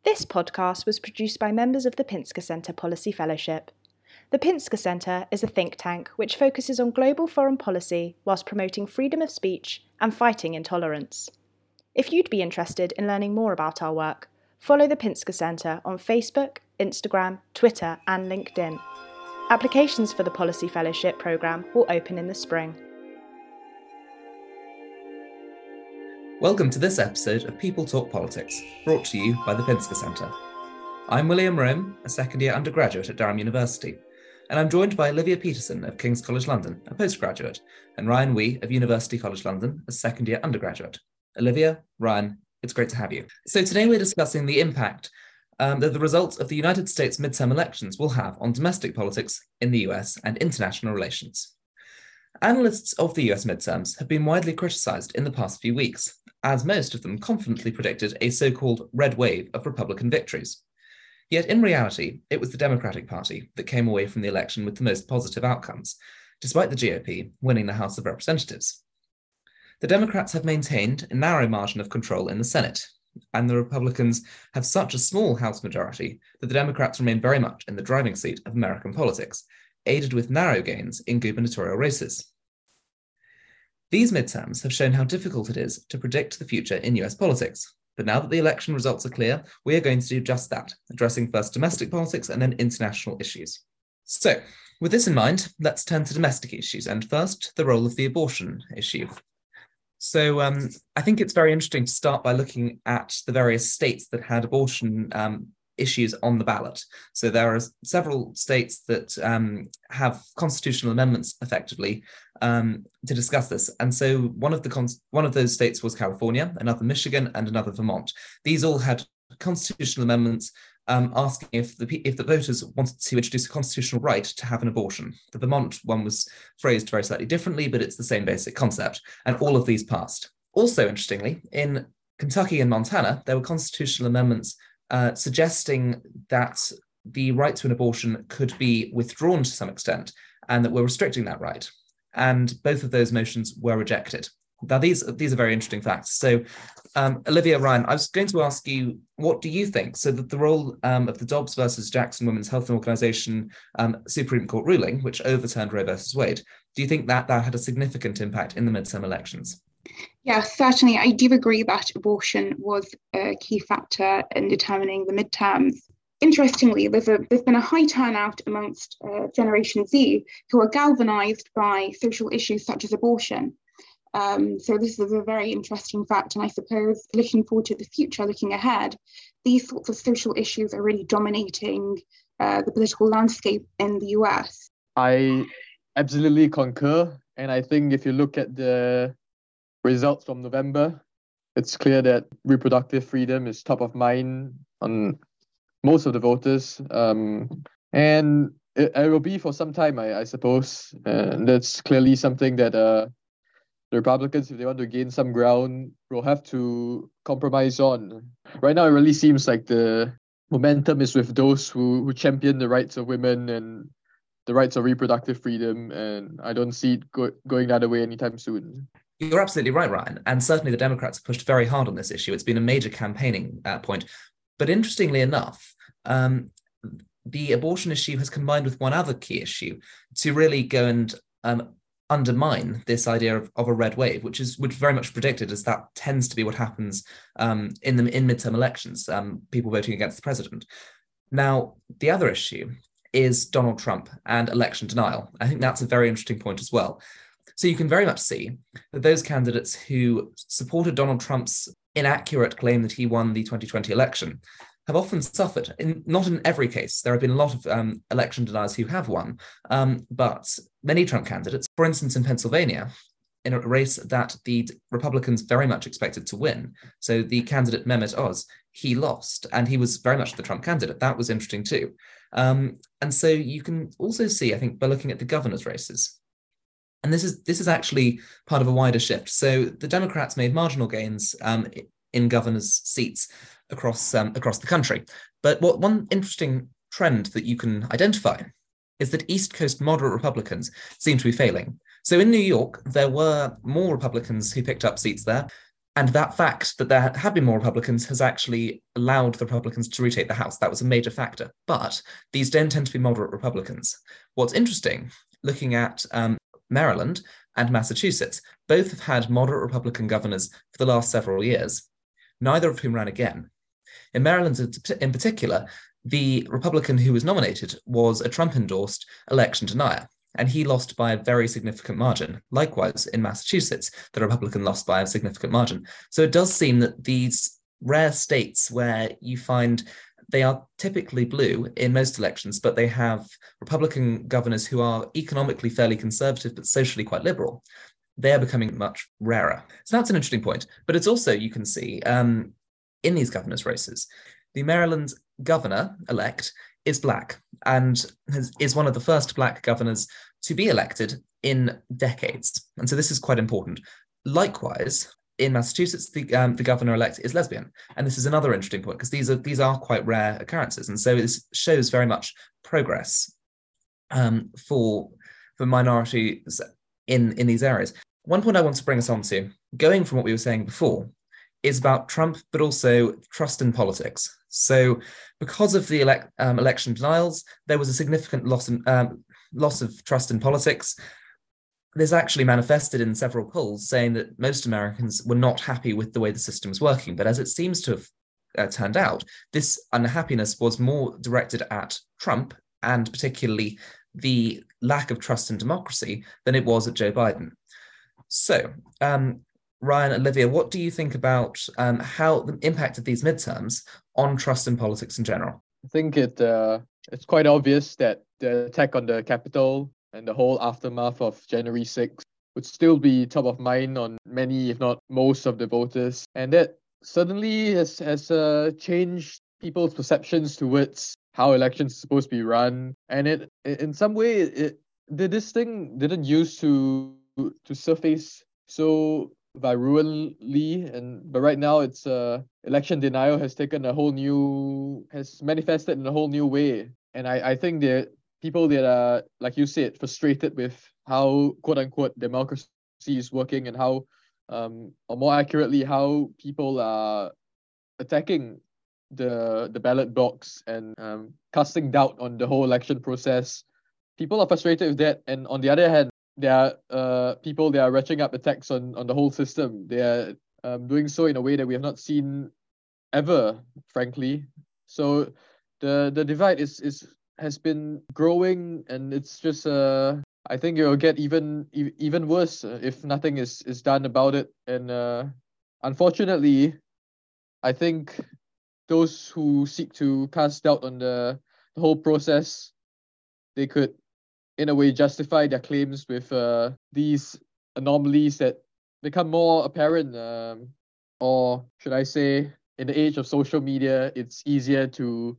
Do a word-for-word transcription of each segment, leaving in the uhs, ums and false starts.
This podcast was produced by members of the Pinsker Centre Policy Fellowship. The Pinsker Centre is a think tank which focuses on global foreign policy whilst promoting freedom of speech and fighting intolerance. If you'd be interested in learning more about our work, follow the Pinsker Centre on Facebook, Instagram, Twitter and LinkedIn. Applications for the Policy Fellowship programme will open in the spring. Welcome to this episode of People Talk Politics, brought to you by the Pinsker Centre. I'm William Rome, a second-year undergraduate at Durham University, and I'm joined by Olivia Peterson of King's College London, a postgraduate, and Ryan Wee of University College London, a second-year undergraduate. Olivia, Ryan, it's great to have you. So today we're discussing the impact um, that the results of the United States midterm elections will have on domestic politics in the U S and international relations. Analysts of the U S midterms have been widely criticised in the past few weeks, as most of them confidently predicted a so-called red wave of Republican victories. Yet in reality, it was the Democratic Party that came away from the election with the most positive outcomes, despite the G O P winning the House of Representatives. The Democrats have maintained a narrow margin of control in the Senate, and the Republicans have such a small House majority that the Democrats remain very much in the driving seat of American politics, aided with narrow gains in gubernatorial races. These midterms have shown how difficult it is to predict the future in U S politics, but now that the election results are clear, we are going to do just that, addressing first domestic politics and then international issues. So, with this in mind, let's turn to domestic issues, and first, the role of the abortion issue. So um, I think it's very interesting to start by looking at the various states that had abortion um, issues on the ballot. So there are several states that um, have constitutional amendments effectively um, to discuss this. And so one of the cons- one of those states was California, another Michigan, and another Vermont. These all had constitutional amendments um, asking if the if the voters wanted to introduce a constitutional right to have an abortion. The Vermont one was phrased very slightly differently, but it's the same basic concept. And all of these passed. Also, interestingly, in Kentucky and Montana, there were constitutional amendments Uh, suggesting that the right to an abortion could be withdrawn to some extent and that we're restricting that right. And both of those motions were rejected. Now, these, these are very interesting facts. So, um, Olivia, Ryan, I was going to ask you, what do you think? So that the role um, of the Dobbs versus Jackson Women's Health Organization um, Supreme Court ruling, which overturned Roe versus Wade, do you think that that had a significant impact in the midterm elections? Yeah, certainly. I do agree that abortion was a key factor in determining the midterms. Interestingly, there's, a, there's been a high turnout amongst uh, Generation Z who are galvanized by social issues such as abortion. Um, so this is a very interesting fact. And I suppose looking forward to the future, looking ahead, these sorts of social issues are really dominating uh, the political landscape in the U S. I absolutely concur. And I think if you look at the results from November, it's clear that reproductive freedom is top of mind on most of the voters. Um, and it, it will be for some time, I, I suppose. And that's clearly something that uh, the Republicans, if they want to gain some ground, will have to compromise on. Right now, it really seems like the momentum is with those who, who champion the rights of women and the rights of reproductive freedom. And I don't see it go, going the other way anytime soon. You're absolutely right, Ryan. And certainly the Democrats have pushed very hard on this issue. It's been a major campaigning uh, point. But interestingly enough, um, the abortion issue has combined with one other key issue to really go and um, undermine this idea of, of a red wave, which is which very much predicted, as that tends to be what happens um, in the in midterm elections, um, people voting against the president. Now, the other issue is Donald Trump and election denial. I think that's a very interesting point as well. So you can very much see that those candidates who supported Donald Trump's inaccurate claim that he won the twenty twenty election have often suffered. In, not in every case. There have been a lot of um, election deniers who have won, um, but many Trump candidates, for instance, in Pennsylvania, in a race that the Republicans very much expected to win. So the candidate Mehmet Oz, he lost, and he was very much the Trump candidate. That was interesting too. Um, and so you can also see, I think, by looking at the governor's races, and this is this is actually part of a wider shift. So the Democrats made marginal gains um, in governors' seats across um, across the country. But what one interesting trend that you can identify is that East Coast moderate Republicans seem to be failing. So in New York, there were more Republicans who picked up seats there, And that fact that there have been more Republicans has actually allowed the Republicans to retake the House. That was a major factor. But these don't tend to be moderate Republicans. What's interesting, looking at um, Maryland and Massachusetts, both have had moderate Republican governors for the last several years, neither of whom ran again. In Maryland in particular, the Republican who was nominated was a Trump-endorsed election denier, and he lost by a very significant margin. Likewise, in Massachusetts, the Republican lost by a significant margin. So it does seem that these rare states where you find they are typically blue in most elections, but they have Republican governors who are economically fairly conservative, but socially quite liberal, they're becoming much rarer. So that's an interesting point. But it's also, you can see, um, in these governors' races, the Maryland governor-elect is Black and has, is one of the first Black governors to be elected in decades. And so this is quite important. Likewise, in Massachusetts, the, um, the governor-elect is lesbian. And this is another interesting point because these are these are quite rare occurrences. And so this shows very much progress um, for, for minorities in, in these areas. One point I want to bring us on to, going from what we were saying before, is about Trump, but also trust in politics. So because of the elect, um, election denials, there was a significant loss, in, um, loss of trust in politics. This actually manifested in several polls saying that most Americans were not happy with the way the system was working. But as it seems to have uh, turned out, this unhappiness was more directed at Trump and particularly the lack of trust in democracy than it was at Joe Biden. So, um, Ryan, Olivia, what do you think about um, how the impact of these midterms on trust in politics in general? I think it uh, it's quite obvious that the attack on the Capitol and the whole aftermath of January sixth would still be top of mind on many, if not most, of the voters. And that suddenly has, has uh, changed people's perceptions towards how elections are supposed to be run. And it, in some way, it, it this thing didn't used to to surface so virulently, and but right now it's uh election denial has taken a whole new has manifested in a whole new way. And I, I think that people that are, like you said, frustrated with how quote unquote democracy is working and how um or more accurately how people are attacking the the ballot box and um casting doubt on the whole election process. People are frustrated with that, and on the other hand, there are uh, people that are ratcheting up attacks on, on the whole system. They are um, doing so in a way that we have not seen ever, frankly. So the the divide is is has been growing, and it's just uh I think it will get even even worse if nothing is, is done about it. And uh, unfortunately, I think those who seek to cast doubt on the, the whole process, they could, in a way, justify their claims with uh, these anomalies that become more apparent. Um, or should I say, in the age of social media, it's easier to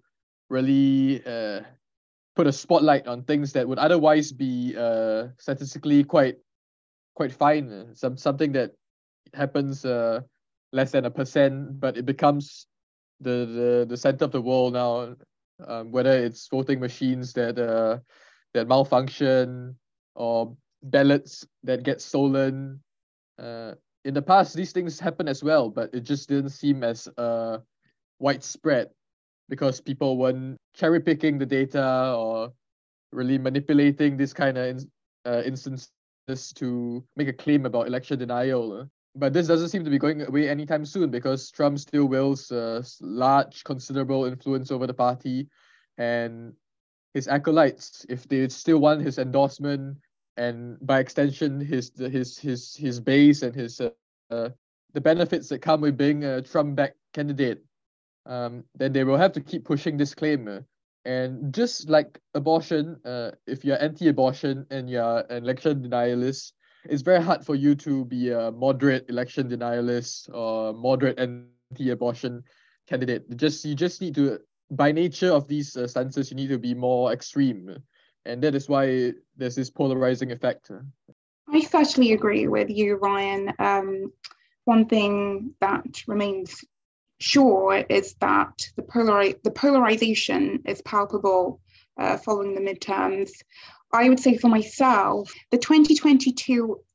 really uh, put a spotlight on things that would otherwise be uh, statistically quite quite fine. Some something that happens uh, less than a percent, but it becomes the the, the center of the world now. Um, whether it's voting machines that uh, that malfunction or ballots that get stolen. Uh, in the past, these things happen as well, but it just didn't seem as uh, widespread because people weren't cherry picking the data or really manipulating this kind of in, uh, instances to make a claim about election denial. But this doesn't seem to be going away anytime soon because Trump still wields uh, large, considerable influence over the party, and his acolytes, if they still want his endorsement and by extension his his his his base and his uh, uh, the benefits that come with being a Trump-backed candidate, um, then they will have to keep pushing this claim. And just like abortion, uh, if you're anti-abortion and you're an election denialist, it's very hard for you to be a moderate election denialist or moderate anti-abortion candidate. Just you just need to, by nature of these uh, stances, you need to be more extreme. And that is why there's this polarizing effect. I certainly agree with you, Ryan. Um, one thing that remains sure is that the, polari- the polarization is palpable uh, following the midterms. I would say for myself, the twenty twenty-two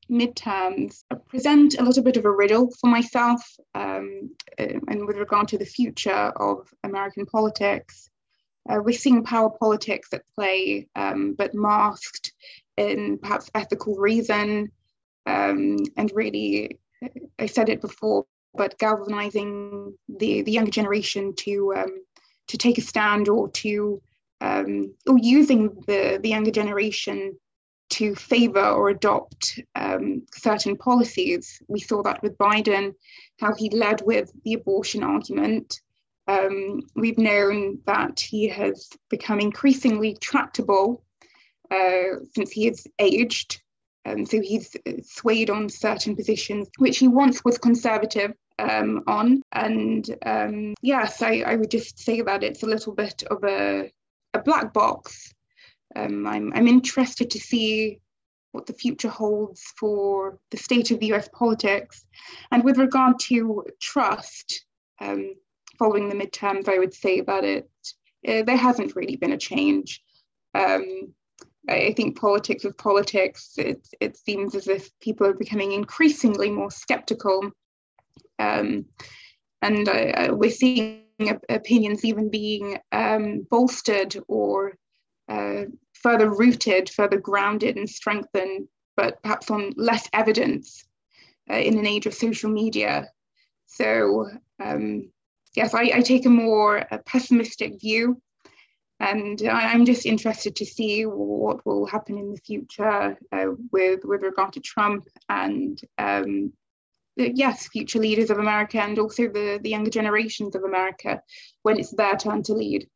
midterms present a little bit of a riddle for myself, um, and with regard to the future of American politics. Uh, we're seeing power politics at play, um, but masked in perhaps ethical reason, um, and really, I said it before, but galvanizing the, the younger generation to um, to take a stand, or to um, or using the, the younger generation to favor or adopt um, certain policies. We saw that with Biden, how he led with the abortion argument. Um, we've known that he has become increasingly tractable uh, since he has aged. Um, so he's swayed on certain positions, which he once was conservative um, on. And um, yes, I, I would just say that it's a little bit of a, a black box. Um, I'm, I'm interested to see what the future holds for the state of U S politics. And with regard to trust, um, following the midterms, I would say that it uh, there hasn't really been a change. Um, I think politics is politics. It, it seems as if people are becoming increasingly more skeptical. Um, and uh, we're seeing opinions even being um, bolstered or uh, further rooted, further grounded and strengthened, but perhaps on less evidence uh, in an age of social media. So um, yes, I, I take a more a pessimistic view. And I'm just interested to see what will happen in the future uh, with, with regard to Trump and, um, the, yes, future leaders of America, and also the, the younger generations of America when it's their turn to lead.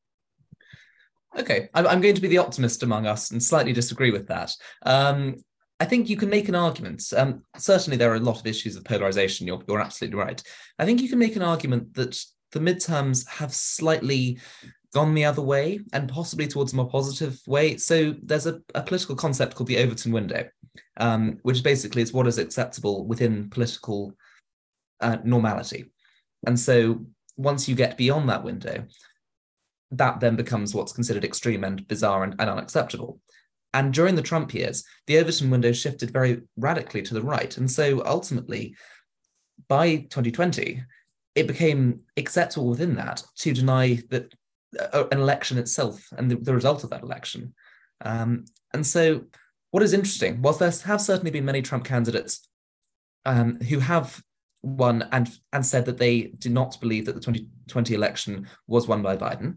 Okay, I'm going to be the optimist among us and slightly disagree with that. Um, I think you can make an argument. Um, certainly there are a lot of issues of polarization, you're, you're absolutely right. I think you can make an argument that the midterms have slightly gone the other way, and possibly towards a more positive way. So there's a, a political concept called the Overton window, um, which basically is what is acceptable within political uh, normality. And so once you get beyond that window, that then becomes what's considered extreme and bizarre and, and unacceptable. And during the Trump years, the Overton window shifted very radically to the right. And so ultimately, by twenty twenty, it became acceptable within that to deny that an election itself and the, the result of that election. Um, and so what is interesting, whilst there have certainly been many Trump candidates um, who have won and, and said that they do not believe that the twenty twenty election was won by Biden,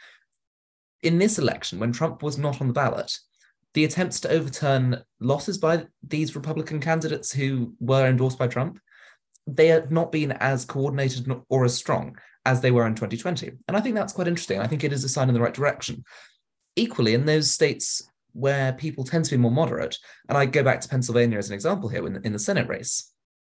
in this election, when Trump was not on the ballot, the attempts to overturn losses by these Republican candidates who were endorsed by Trump, they have not been as coordinated or as strong as they were in twenty twenty. And I think that's quite interesting. I think it is a sign in the right direction. Equally, in those states where people tend to be more moderate, and I go back to Pennsylvania as an example here in the, in the Senate race,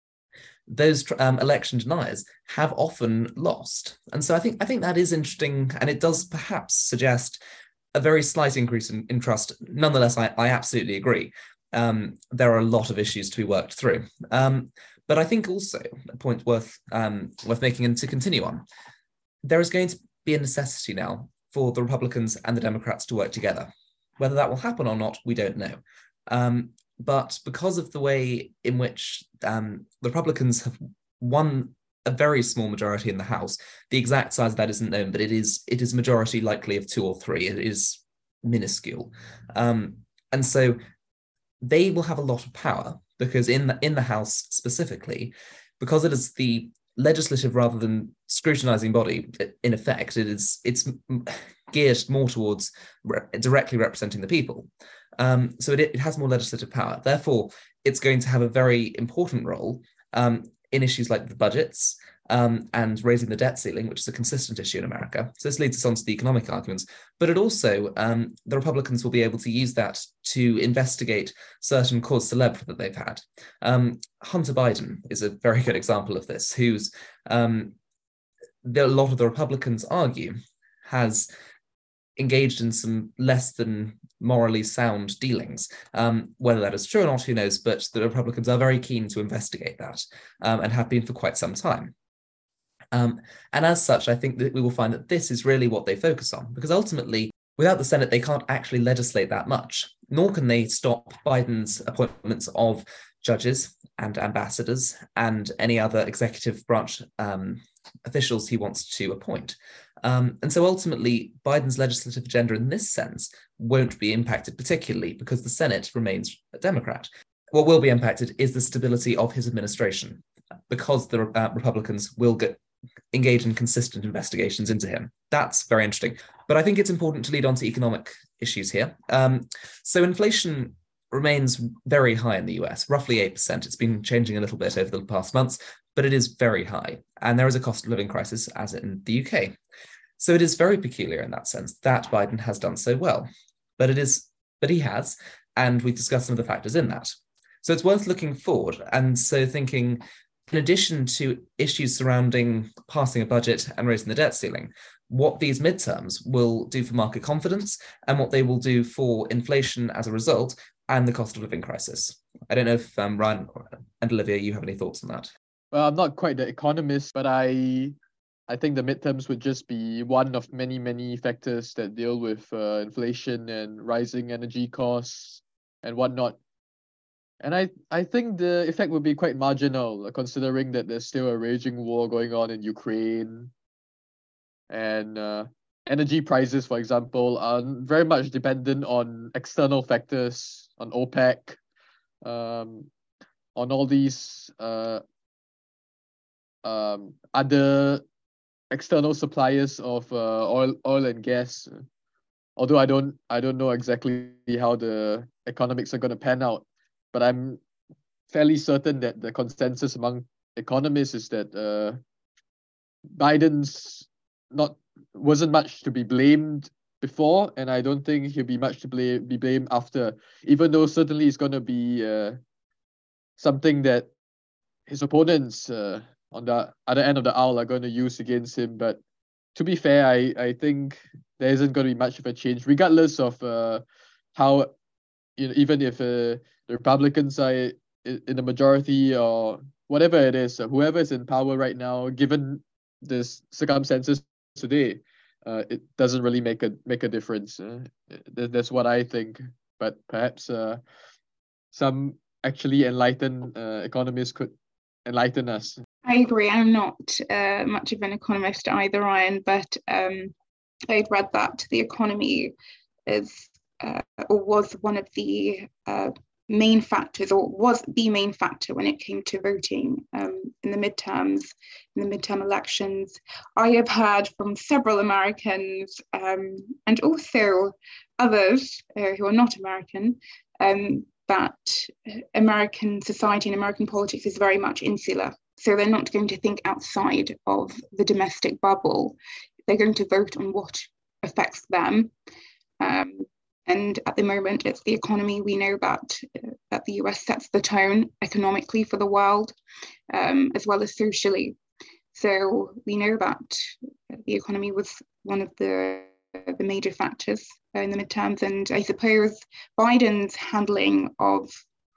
those um, election deniers have often lost. And so I think I think that is interesting, and it does perhaps suggest a very slight increase in, in trust. Nonetheless, I, I absolutely agree. Um, there are a lot of issues to be worked through. Um, But I think also a point worth um, worth making, and to continue on, there is going to be a necessity now for the Republicans and the Democrats to work together. Whether that will happen or not, we don't know. Um, but because of the way in which um, the Republicans have won a very small majority in the House, the exact size of that isn't known, but it is it is majority likely of two or three. It is minuscule. Um, and so they will have a lot of power, because in the, in the House specifically, because it is the legislative rather than scrutinizing body, in effect, it is it's geared more towards re- directly representing the people. Um, so it, it has more legislative power. Therefore, it's going to have a very important role um, in issues like the budgets um, and raising the debt ceiling, which is a consistent issue in America. So this leads us on to the economic arguments. But it also, um, the Republicans will be able to use that to investigate certain cause célèbre that they've had. Um, Hunter Biden is a very good example of this, who's um, the, a lot of the Republicans argue has engaged in some less than morally sound dealings. Um, whether that is true or not, who knows, but the Republicans are very keen to investigate that um, and have been for quite some time. Um, and as such, I think that we will find that this is really what they focus on, because ultimately, without the Senate, they can't actually legislate that much, nor can they stop Biden's appointments of judges and ambassadors and any other executive branch um, officials he wants to appoint. Um, and so ultimately, Biden's legislative agenda in this sense won't be impacted particularly because the Senate remains a Democrat. What will be impacted is the stability of his administration, because the uh, Republicans will get, engage in consistent investigations into him. That's very interesting. But I think it's important to lead on to economic issues here. Um, so inflation remains very high in the U S, roughly eight percent. It's been changing a little bit over the past months, but it is very high. And there is a cost of living crisis, as in the U K. So it is very peculiar in that sense that Biden has done so well. But it is, but he has, and we've discussed some of the factors in that. So it's worth looking forward. And so thinking, in addition to issues surrounding passing a budget and raising the debt ceiling, what these midterms will do for market confidence and what they will do for inflation as a result and the cost of living crisis. I don't know if um, Ryan and Olivia, you have any thoughts on that? Well, I'm not quite the economist, but I I think the midterms would just be one of many, many factors that deal with uh, inflation and rising energy costs and whatnot. And I, I think the effect would be quite marginal, considering that there's still a raging war going on in Ukraine. And uh, energy prices, for example, are very much dependent on external factors, on OPEC, um, on all these uh, um, other external suppliers of uh, oil, oil and gas. Although I don't, I don't know exactly how the economics are going to pan out. But I'm fairly certain that the consensus among economists is that uh, Biden's not wasn't much to be blamed before, and I don't think he'll be much to blame, be blamed after. Even though certainly it's going to be uh, something that his opponents uh, on the other end of the aisle are going to use against him. But to be fair, I I think there isn't going to be much of a change, regardless of uh, how, you know, even if uh, the Republicans are in the majority or whatever it is, whoever is in power right now, given the circumstances today, uh, it doesn't really make a make a difference. Uh, that's what I think. But perhaps uh, some actually enlightened uh, economists could enlighten us. I agree. I'm not uh, much of an economist either, Ryan, but um, I'd read that the economy is uh, or was one of the uh, main factors, or was the main factor when it came to voting um, in the midterms, in the midterm elections. I have heard from several Americans um, and also others uh, who are not American um, that American society and American politics is very much insular. So they're not going to think outside of the domestic bubble. They're going to vote on what affects them. Um, And at the moment, it's the economy. We know that, uh, that the U S sets the tone economically for the world, um, as well as socially. So we know that the economy was one of the, the major factors in the midterms. And I suppose Biden's handling of,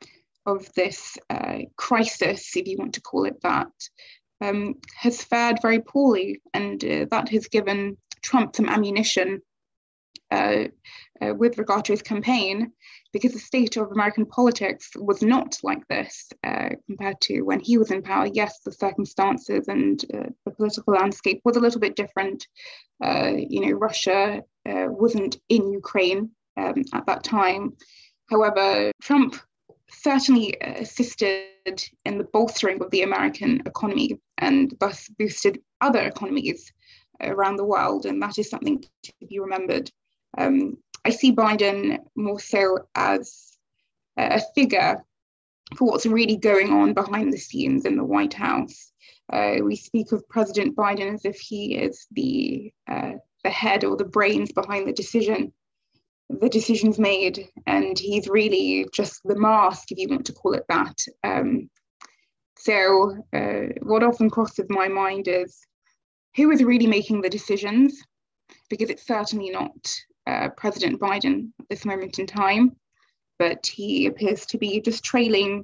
of this uh, crisis, if you want to call it that, um, has fared very poorly. And uh, that has given Trump some ammunition Uh, uh, with regard to his campaign, because the state of American politics was not like this uh, compared to when he was in power. Yes, the circumstances and uh, the political landscape was a little bit different. Uh, you know, Russia uh, wasn't in Ukraine um, at that time. However, Trump certainly assisted in the bolstering of the American economy and thus boosted other economies around the world, and that is something to be remembered. Um, I see Biden more so as a figure for what's really going on behind the scenes in the White House. Uh, we speak of President Biden as if he is the uh, the head or the brains behind the decision, the decisions made, and he's really just the mask, if you want to call it that. Um, so uh, what often crosses my mind is, who is really making the decisions? Because it's certainly not Uh, President Biden at this moment in time, but he appears to be just trailing,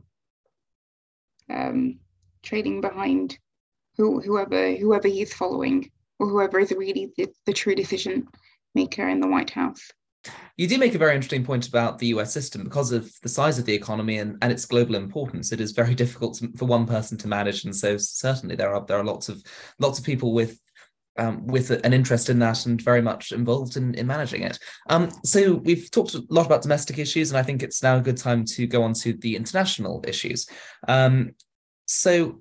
um, trailing behind who, whoever whoever he is following, or whoever is really the, the true decision maker in the White House. You do make a very interesting point about the U S system. Because of the size of the economy and, and its global importance, it is very difficult to, for one person to manage. And so certainly there are there are lots of lots of people with um, with an interest in that and very much involved in, in managing it. Um, so we've talked a lot about domestic issues, and I think it's now a good time to go on to the international issues. Um, so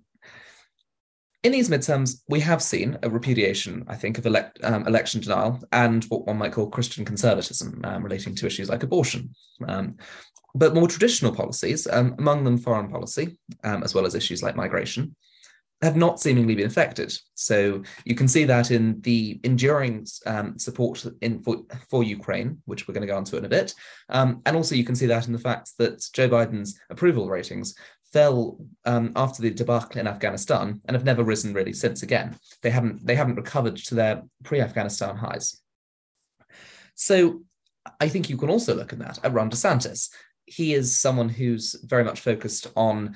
in these midterms, we have seen a repudiation, I think, of elect, um, election denial and what one might call Christian conservatism um, relating to issues like abortion. Um, but more traditional policies, um, among them foreign policy, um, as well as issues like migration, have not seemingly been affected. So you can see that in the enduring um, support in, for, for Ukraine, which we're going to go on to in a bit. Um, and also you can see that in the fact that Joe Biden's approval ratings fell um, after the debacle in Afghanistan and have never risen really since again. They haven't, they haven't recovered to their pre-Afghanistan highs. So I think you can also look at that at Ron DeSantis. He is someone who's very much focused on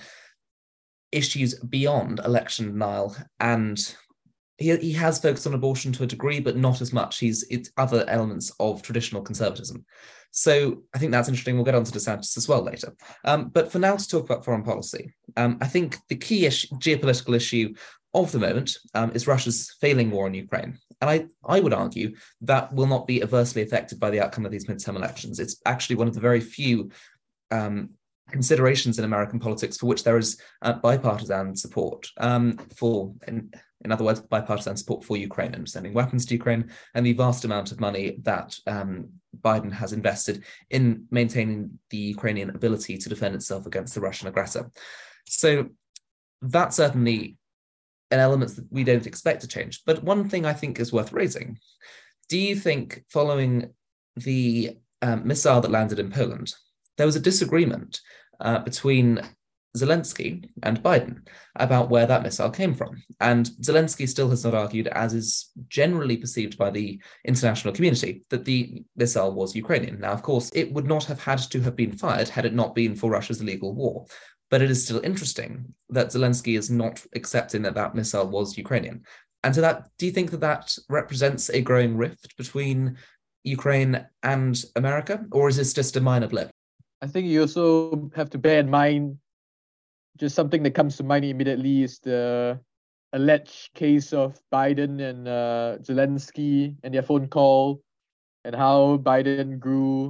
issues beyond election denial, and he, he has focused on abortion to a degree, but not as much. He's it's other elements of traditional conservatism. So I think that's interesting. We'll get on to DeSantis as well later. Um, but for now, to talk about foreign policy, um, I think the key issue, geopolitical issue of the moment um, is Russia's failing war in Ukraine. And I, I would argue that will not be adversely affected by the outcome of these midterm elections. It's actually one of the very few um, considerations in American politics for which there is uh, bipartisan support um, for, in, in other words, bipartisan support for Ukraine and sending weapons to Ukraine, and the vast amount of money that um, Biden has invested in maintaining the Ukrainian ability to defend itself against the Russian aggressor. So that's certainly an element that we don't expect to change. But one thing I think is worth raising: do you think, following the um, missile that landed in Poland, there was a disagreement uh, between Zelensky and Biden about where that missile came from? And Zelensky still has not argued, as is generally perceived by the international community, that the missile was Ukrainian. Now, of course, it would not have had to have been fired had it not been for Russia's illegal war. But it is still interesting that Zelensky is not accepting that that missile was Ukrainian. And so that, do you think that that represents a growing rift between Ukraine and America, or is this just a minor blip? I think you also have to bear in mind, just something that comes to mind immediately is the alleged case of Biden and uh, Zelensky and their phone call, and how Biden grew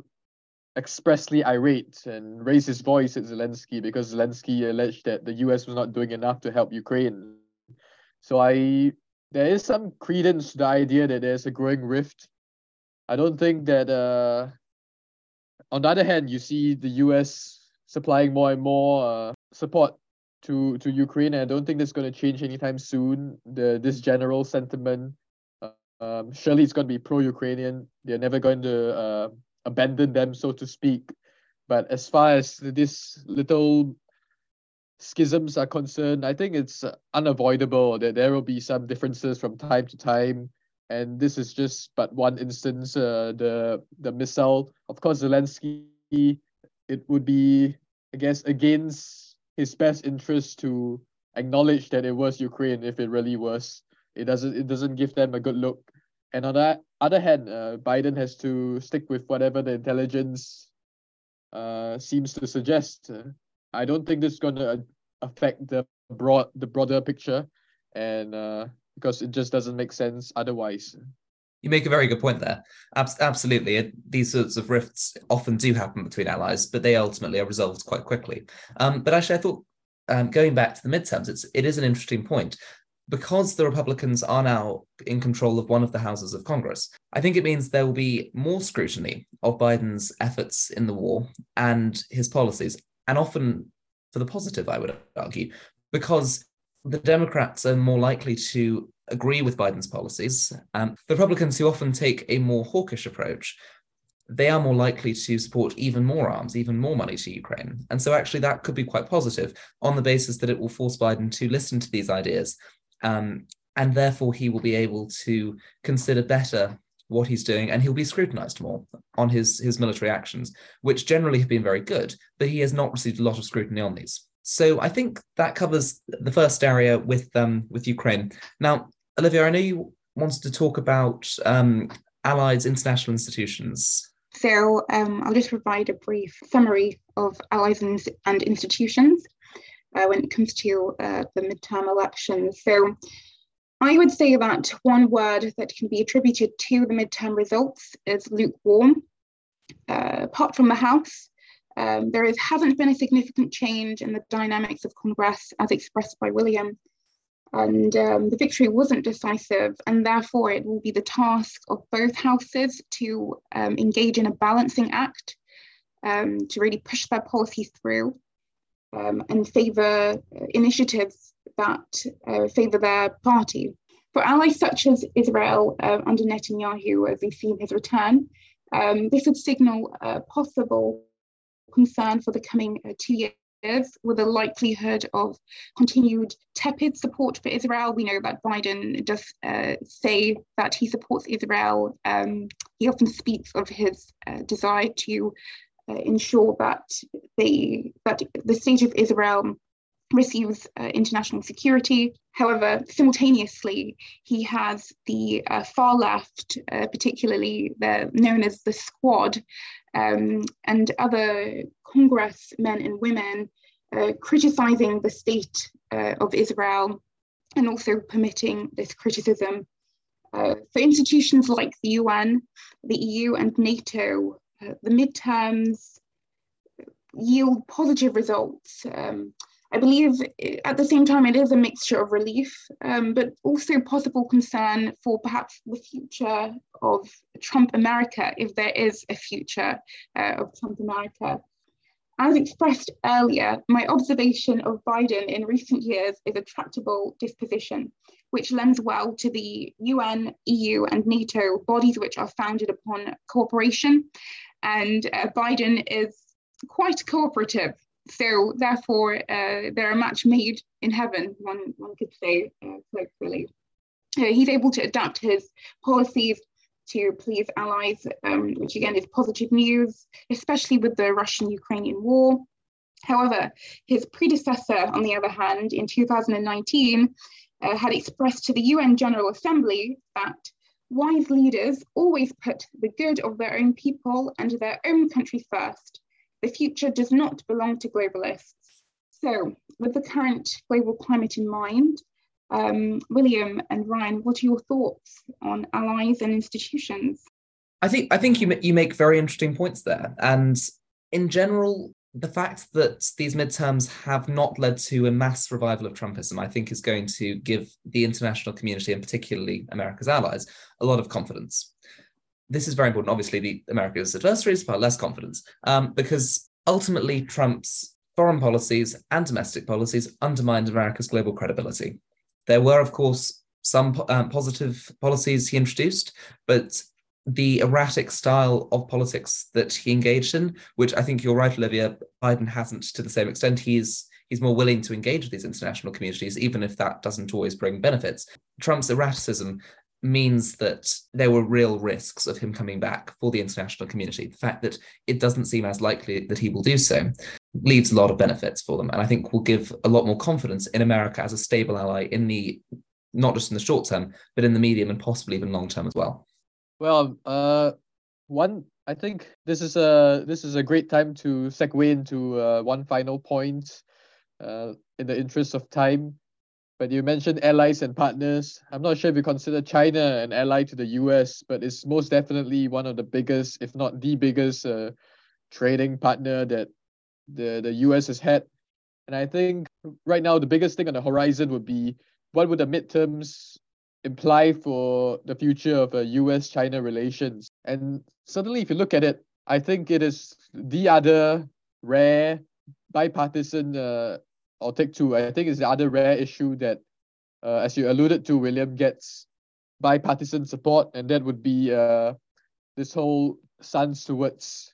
expressly irate and raised his voice at Zelensky because Zelensky alleged that the U S was not doing enough to help Ukraine. So I there is some credence to the idea that there's a growing rift. I don't think that uh, on the other hand, you see the U S supplying more and more uh, support to, to Ukraine. And I don't think that's going to change anytime soon. The this general sentiment, uh, um, surely it's going to be pro-Ukrainian. They're never going to uh, abandon them, so to speak. But as far as these little schisms are concerned, I think it's unavoidable that there will be some differences from time to time. And this is just but one instance, uh, the the missile. Of course, Zelensky, it would be, I guess, against his best interest to acknowledge that it was Ukraine if it really was. It doesn't it doesn't give them a good look. And on the other hand, uh, Biden has to stick with whatever the intelligence uh, seems to suggest. Uh, I don't think this is going to affect the broad the broader picture, and uh, because it just doesn't make sense otherwise. You make a very good point there. Abs- absolutely. It, these sorts of rifts often do happen between allies, but they ultimately are resolved quite quickly. Um, but actually, I thought, um, going back to the midterms, it's, it is an interesting point. Because the Republicans are now in control of one of the houses of Congress, I think it means there will be more scrutiny of Biden's efforts in the war and his policies, and often for the positive, I would argue, because the Democrats are more likely to agree with Biden's policies. Um, the Republicans, who often take a more hawkish approach, they are more likely to support even more arms, even more money to Ukraine. And so actually that could be quite positive on the basis that it will force Biden to listen to these ideas. Um, and therefore he will be able to consider better what he's doing, and he'll be scrutinized more on his, his military actions, which generally have been very good, but he has not received a lot of scrutiny on these. So I think that covers the first area with um, with Ukraine. Now, Olivia, I know you wanted to talk about um, Allies' international institutions? So um, I'll just provide a brief summary of allies and, and institutions uh, when it comes to uh, the midterm elections. So I would say that one word that can be attributed to the midterm results is lukewarm. Uh, apart from the House, um, there is, hasn't been a significant change in the dynamics of Congress as expressed by William. And um, the victory wasn't decisive, and therefore it will be the task of both houses to um, engage in a balancing act um, to really push their policies through um, and favour initiatives that uh, favour their party. For allies such as Israel uh, under Netanyahu, as we've seen his return, um, this would signal a possible concern for the coming uh, two years. With a likelihood of continued tepid support for Israel. We know that Biden does uh, say that he supports Israel. Um, he often speaks of his uh, desire to uh, ensure that they that the state of Israel receives uh, international security. However, simultaneously, he has the uh, far left, uh, particularly the known as the Squad, um, and other congressmen and women uh, criticizing the state uh, of Israel and also permitting this criticism. Uh, for institutions like the U N, the E U, and NATO, uh, the midterms yield positive results. Um, I believe at the same time it is a mixture of relief, um, but also possible concern for perhaps the future of Trump America, if there is a future uh, of Trump America. As expressed earlier, my observation of Biden in recent years is a tractable disposition, which lends well to the U N, E U, and NATO, bodies which are founded upon cooperation. And uh, Biden is quite cooperative. So therefore, uh, they're a match made in heaven, one, one could say, uh, colloquially. Uh, he's able to adapt his policies to please allies, um, which again is positive news, especially with the Russian-Ukrainian war. However, his predecessor, on the other hand, in two thousand nineteen, uh, had expressed to the U N General Assembly that wise leaders always put the good of their own people and their own country first. The future does not belong to globalists. So, with the current global climate in mind, um, William and Ryan, what are your thoughts on allies and institutions? I think I think you you make very interesting points there, and in general, the fact that these midterms have not led to a mass revival of Trumpism, I think, is going to give the international community, and particularly America's allies, a lot of confidence. This is very important. Obviously, the America's adversaries far less confidence, um, because ultimately Trump's foreign policies and domestic policies undermined America's global credibility. There were, of course, some um, positive policies he introduced, but the erratic style of politics that he engaged in, which I think you're right, Olivia, Biden hasn't to the same extent. He's he's more willing to engage with these international communities, even if that doesn't always bring benefits. Trump's erraticism means that there were real risks of him coming back for the international community. The fact that it doesn't seem as likely that he will do so leaves a lot of benefits for them, and I think will give a lot more confidence in America as a stable ally in the, not just in the short term, but in the medium and possibly even long term as well. Well, uh, one, I think this is a this is a great time to segue into uh, one final point, uh, in the interest of time. But you mentioned allies and partners. I'm not sure if you consider China an ally to the U S, but it's most definitely one of the biggest, if not the biggest, uh, trading partner that the, the U S has had. And I think right now the biggest thing on the horizon would be, what would the midterms imply for the future of uh, U S China relations? And certainly if you look at it, I think it is the other rare bipartisan uh, I'll take two. I think it's the other rare issue that, uh, as you alluded to, William, gets bipartisan support, and that would be uh, this whole stance towards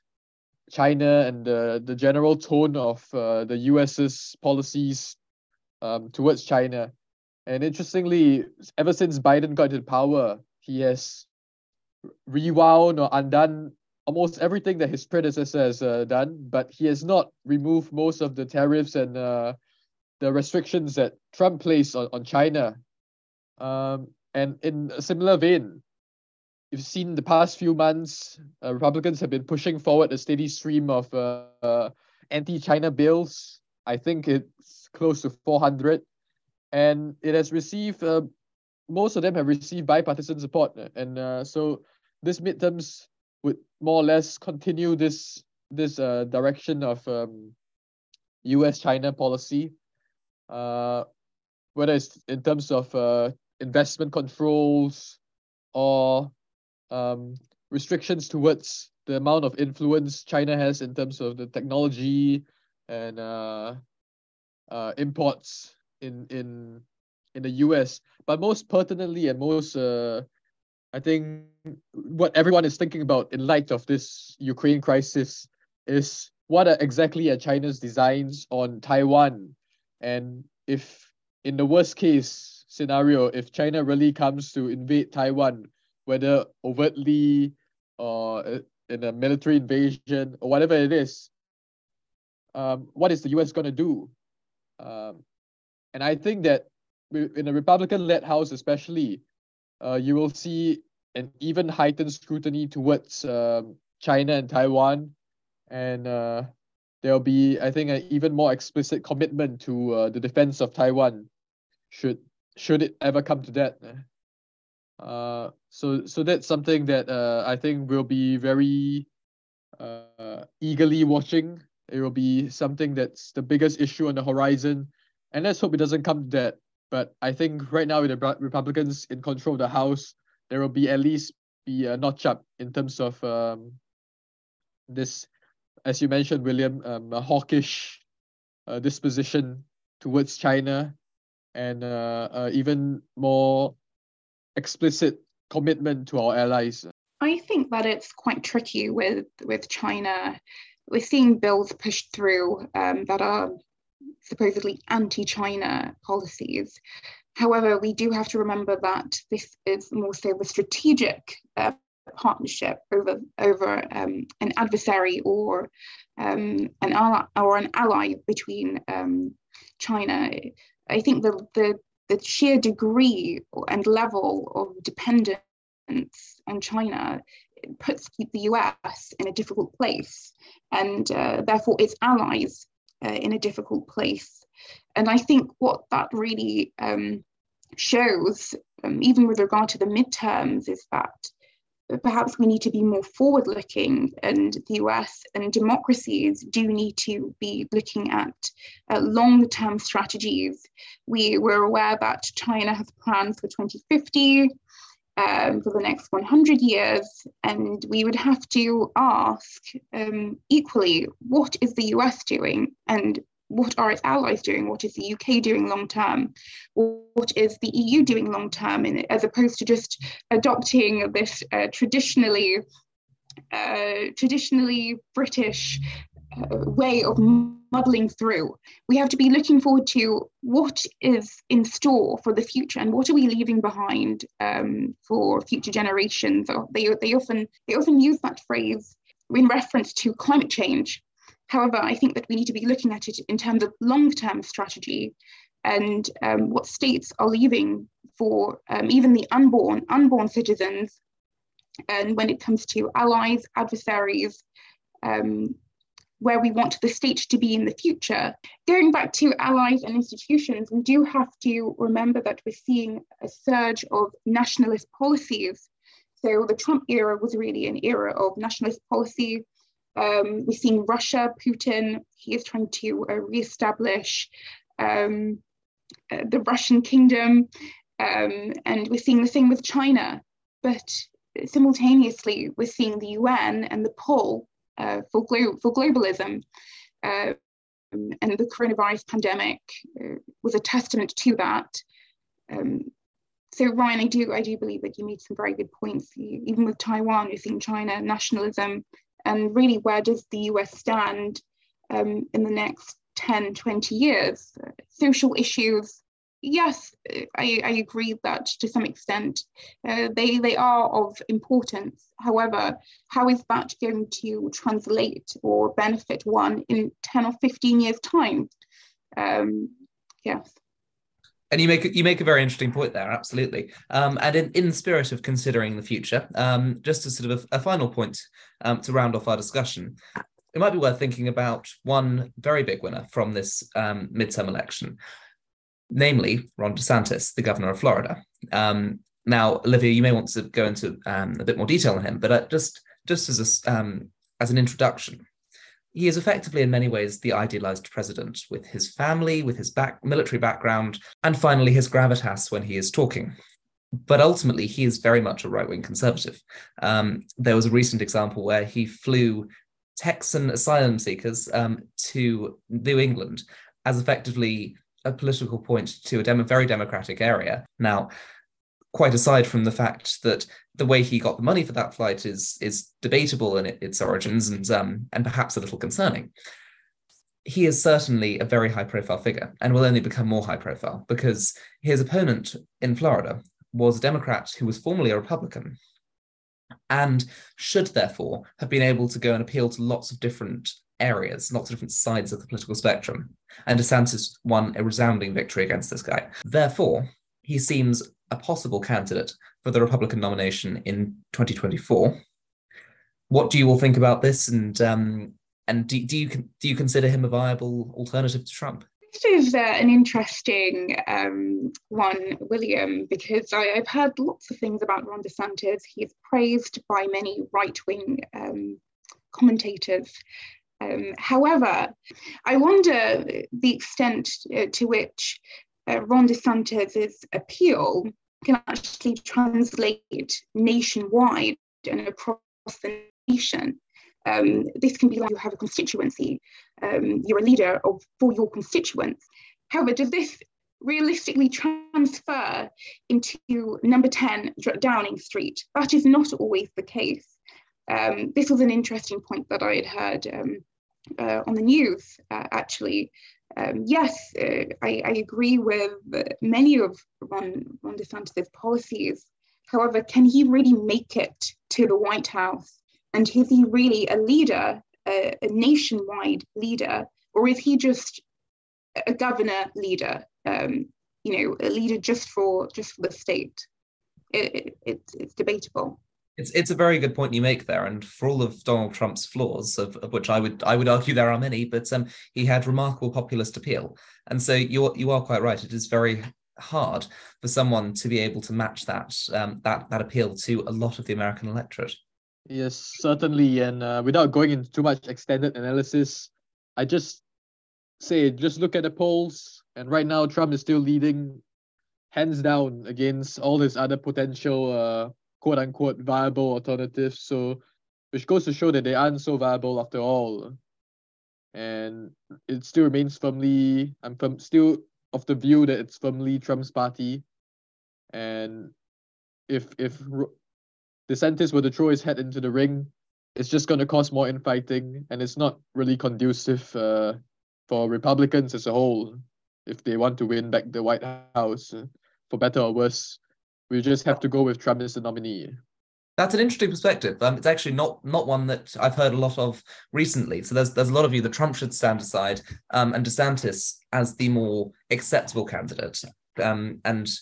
China and the, the general tone of uh, the U S's policies um, towards China. And interestingly, ever since Biden got into power, he has rewound or undone almost everything that his predecessor has uh, done, but he has not removed most of the tariffs and uh, the restrictions that Trump placed on, on China. Um, and in a similar vein, you've seen the past few months, uh, Republicans have been pushing forward a steady stream of uh, uh, anti-China bills. I think it's close to four hundred. And it has received, uh, most of them have received bipartisan support. And uh, so this midterms would more or less continue this, this uh, direction of um, U S China policy, uh, whether it's in terms of uh, investment controls or um, restrictions towards the amount of influence China has in terms of the technology and uh, uh, imports in in in the U S. But most pertinently and most, uh, I think, what everyone is thinking about in light of this Ukraine crisis is what are exactly are China's designs on Taiwan, and if in the worst case scenario, if China really comes to invade Taiwan, whether overtly or in a military invasion or whatever it is, um, what is the U S going to do? Um, and I think that in a Republican-led House especially, uh, you will see an even heightened scrutiny towards um, China and Taiwan. And uh, there'll be, I think, an even more explicit commitment to uh, the defense of Taiwan, should should it ever come to that. Uh, so so that's something that uh, I think we'll be very uh, eagerly watching. It will be something that's the biggest issue on the horizon, and let's hope it doesn't come to that. But I think right now with the Republicans in control of the House, there will be at least be a notch up in terms of um, this, as you mentioned, William, um, a hawkish uh, disposition towards China, and uh, uh, even more explicit commitment to our allies. I think that it's quite tricky with, with China. We're seeing bills pushed through um, that are supposedly anti-China policies. However, we do have to remember that this is more so a strategic uh, partnership over over um, an adversary or um, an ally or an ally between um, China. I think the, the the sheer degree and level of dependence on China puts the U S in a difficult place, and uh, therefore its allies uh, in a difficult place. And I think what that really um, shows, um, even with regard to the midterms, is that perhaps we need to be more forward-looking, and the U S and democracies do need to be looking at uh, long-term strategies. We were aware that China has plans for twenty fifty, um, for the next one hundred years, and we would have to ask um, equally, what is the U S doing, and what are its allies doing? What is the U K doing long term? What is the E U doing long term, in, as opposed to just adopting this uh, traditionally, uh, traditionally British uh, way of muddling through? We have to be looking forward to what is in store for the future, and what are we leaving behind um, for future generations. They they often they often use that phrase in reference to climate change. However, I think that we need to be looking at it in terms of long-term strategy, and um, what states are leaving for um, even the unborn, unborn citizens, and when it comes to allies, adversaries, um, where we want the state to be in the future. Going back to allies and institutions, we do have to remember that we're seeing a surge of nationalist policies. So the Trump era was really an era of nationalist policy. Um, we're seeing Russia, Putin, he is trying to uh, reestablish um, uh, the Russian kingdom, um, and we're seeing the same with China. But simultaneously, we're seeing the U N and the pull uh, for, glo- for globalism. Uh, and the coronavirus pandemic uh, was a testament to that. Um, so Ryan, I do, I do believe that you made some very good points. You, even with Taiwan, you're seeing China nationalism. And really, where does the U S stand um, in the next ten, twenty years? Uh, social issues, yes, I, I agree that to some extent uh, they, they are of importance. However, how is that going to translate or benefit one in ten or fifteen years' time? Um, yes. And you make you make a very interesting point there, absolutely. Um, and in, in the spirit of considering the future, um, just as sort of a, a final point um, to round off our discussion, it might be worth thinking about one very big winner from this um, midterm election, namely Ron DeSantis, the governor of Florida. Um, now, Olivia, you may want to go into um, a bit more detail on him, but uh, just just as a, um, as an introduction, he is effectively in many ways the idealized president, with his family, with his back, military background, and finally his gravitas when he is talking. But ultimately, he is very much a right-wing conservative. Um, there was a recent example where he flew Texan asylum seekers um, to New England as effectively a political point to a dem- very democratic area. Now, quite aside from the fact that the way he got the money for that flight is is debatable in it, its origins and um, and perhaps a little concerning, he is certainly a very high-profile figure and will only become more high-profile because his opponent in Florida was a Democrat who was formerly a Republican and should therefore have been able to go and appeal to lots of different areas, lots of different sides of the political spectrum. And DeSantis won a resounding victory against this guy. Therefore, he seems a possible candidate for the Republican nomination in twenty twenty-four. What do you all think about this? And um, and do, do you do you consider him a viable alternative to Trump? This is uh, an interesting um, one, William, because I, I've heard lots of things about Ron DeSantis. He's praised by many right-wing um, commentators. Um, however, I wonder the extent uh, to which uh, Ron DeSantis' appeal can actually translate nationwide and across the nation. Um, this can be like you have a constituency, um, you're a leader of, for your constituents. However, does this realistically transfer into number ten Downing Street? That is not always the case. Um, this was an interesting point that I had heard um, uh, on the news, uh, actually. Um, yes, uh, I, I agree with many of Ron, Ron DeSantis' policies. However, can he really make it to the White House? And is he really a leader, a, a nationwide leader, or is he just a governor leader? Um, you know, a leader just for just for the state? It, it, it's it's debatable. It's it's a very good point you make there, and for all of Donald Trump's flaws, of, of which I would I would argue there are many, but um, he had remarkable populist appeal, and so you you are quite right. It is very hard for someone to be able to match that um, that that appeal to a lot of the American electorate. Yes, certainly. And uh, without going into too much extended analysis, I just say, just look at the polls. And right now, Trump is still leading hands down against all his other potential uh, quote unquote viable alternatives. So, which goes to show that they aren't so viable after all. And it still remains firmly, I'm firm, still of the view that it's firmly Trump's party. And if, if, DeSantis were to throw his head into the ring, it's just going to cause more infighting, and it's not really conducive uh, for Republicans as a whole if they want to win back the White House, uh, for better or worse. We just have to go with Trump as the nominee. That's an interesting perspective. Um, it's actually not not one that I've heard a lot of recently. So there's there's a lot of you that Trump should stand aside, um, and DeSantis as the more acceptable candidate. Um, and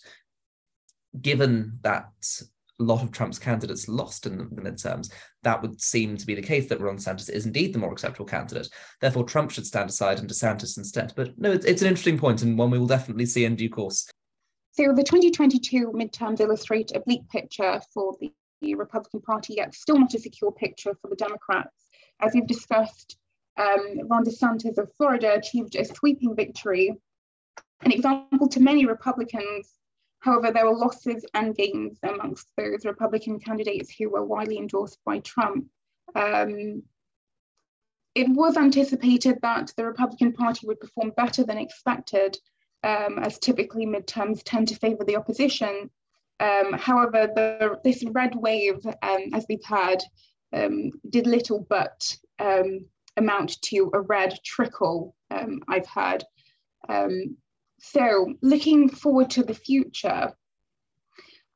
given that a lot of Trump's candidates lost in the, the midterms, that would seem to be the case, that Ron DeSantis is indeed the more acceptable candidate. Therefore, Trump should stand aside and DeSantis instead. But no, it's, it's an interesting point, and one we will definitely see in due course. So the twenty twenty-two midterms illustrate a bleak picture for the Republican Party, yet still not a secure picture for the Democrats. As we've discussed, um, Ron DeSantis of Florida achieved a sweeping victory, an example to many Republicans. However, there were losses and gains amongst those Republican candidates who were widely endorsed by Trump. Um, it was anticipated that the Republican Party would perform better than expected, um, as typically midterms tend to favor the opposition. Um, however, the, this red wave, um, as we've heard, um, did little but um, amount to a red trickle, um, I've heard. Um, So looking forward to the future,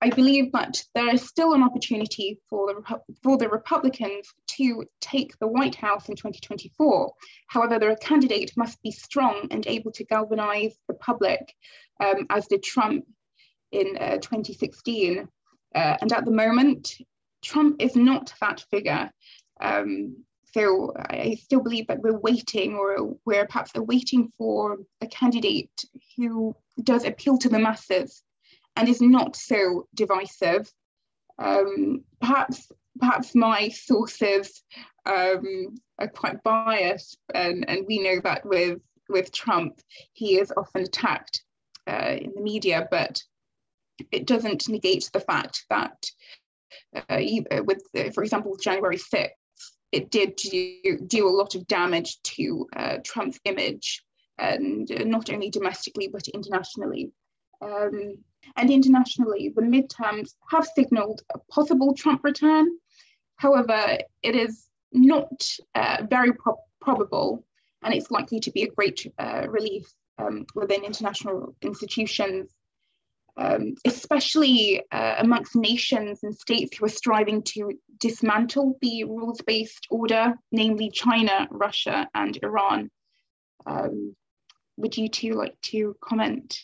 I believe that there is still an opportunity for the, for the Republicans to take the White House in twenty twenty-four. However, the candidate must be strong and able to galvanize the public, um, as did Trump in uh, twenty sixteen. Uh, and at the moment, Trump is not that figure. Um, so I still believe that we're waiting, or we're perhaps waiting for a candidate who does appeal to the masses and is not so divisive. Um, perhaps, perhaps my sources um, are quite biased, and, and we know that with, with Trump, he is often attacked uh, in the media, but it doesn't negate the fact that, uh, with, uh, for example, January sixth, it did do, do a lot of damage to uh, Trump's image, and uh, not only domestically, but internationally. Um, and internationally, the midterms have signaled a possible Trump return. However, it is not uh, very pro- probable, and it's likely to be a great uh, relief um, within international institutions, um, especially uh, amongst nations and states who are striving to dismantle the rules-based order, namely China, Russia, and Iran. Um, would you two like to comment?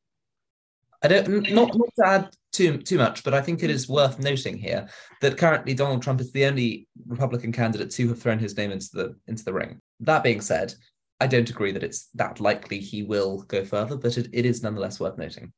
I don't, not, not to add too, too much, but I think it is worth noting here that currently Donald Trump is the only Republican candidate to have thrown his name into the, into the ring. That being said, I don't agree that it's that likely he will go further, but it, it is nonetheless worth noting.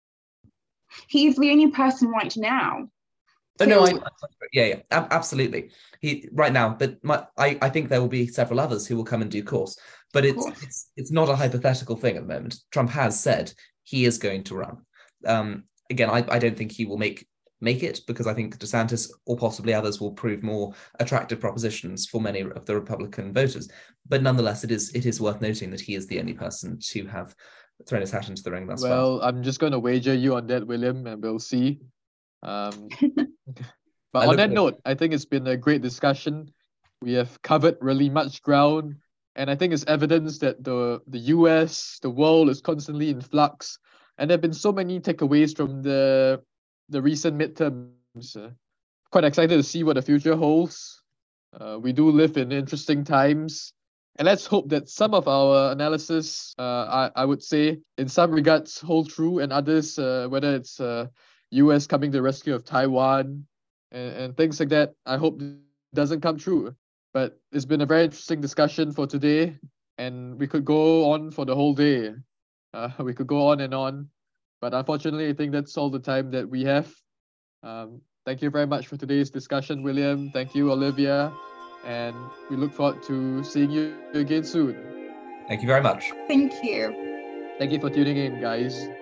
He's the only person right now. Oh, no, I, yeah, yeah, absolutely. He right now, but my, I, I think there will be several others who will come in due course. But it's, it's it's not a hypothetical thing at the moment. Trump has said he is going to run. Um, again, I, I don't think he will make make it, because I think DeSantis or possibly others will prove more attractive propositions for many of the Republican voters. But nonetheless, it is it is worth noting that he is the only person to have thrown his hat into the ring thus far. Well, I'm just going to wager you on that, William, and we'll see. Um, but on that note, I think it's been a great discussion. We have covered really much ground, and I think it's evidence that the, the U S, the world is constantly in flux. And there have been so many takeaways from the the recent midterms. Uh, quite excited to see what the future holds. Uh, we do live in interesting times. And let's hope that some of our analysis, uh, I, I would say, in some regards hold true, and others, uh, whether it's uh, U S coming to the rescue of Taiwan and, and things like that, I hope it doesn't come true. But it's been a very interesting discussion for today, and we could go on for the whole day. Uh, we could go on and on, but unfortunately, I think that's all the time that we have. Um, thank you very much for today's discussion, William. Thank you, Olivia. And we look forward to seeing you again soon. Thank you very much. Thank you. Thank you for tuning in, guys.